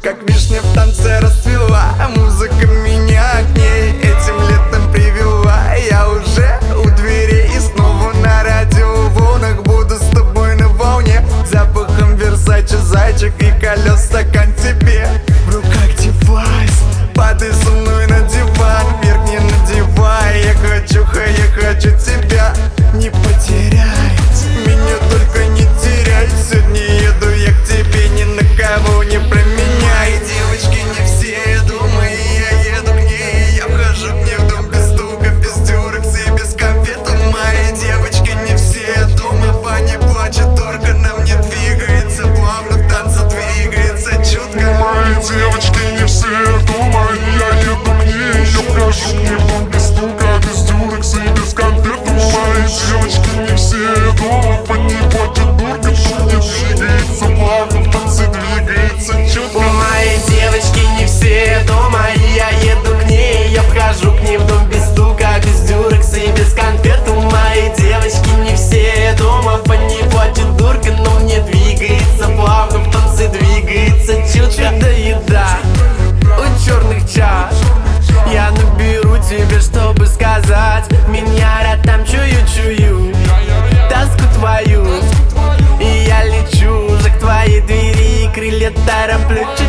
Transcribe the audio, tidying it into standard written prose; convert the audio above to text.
как вишня в танце расцвела. Музыка меня к ней этим летом привела. Я уже у дверей и снова на радиоволнах. Буду с тобой на волне, запахом Версаче, зайчик и колес, стакан тебе. В руках девайс, падай со мной на диван, вверх не надевай. Я хочу тебя не потерять, меня только не теряй. Сегодня еду я к тебе, ни на кого не променяй. Девочки не все дома, и я еду к ней. Я вхожу к ней в дом без стука, без дюрекс и без конфет. Мои девочки не все дома, Ваня плачет, только на мне двигается, плавно в танце двигается чутко. Мои девочки не все дома, и я еду к ней. Я вхожу к ней в дом без стука, без дюрекс и без конфет. Мои девочки не все дома, по ней плачет дурка, но не двигается, плавно в танце двигается чутко. Мои девочки не все дома, и я еду к ней. Я вхожу к ней в дом без стука, без дюрекса и без конфет. Мои девочки не все дома, по ней плачет дурка, но мне двигается, плавно в танце двигается чутко. Чудо-еда у черных чаш, я наберу тебе, чтобы сказать. Меня рядом чую тоску твою, и я лечу уже к твоей двери, крылья таром плечу.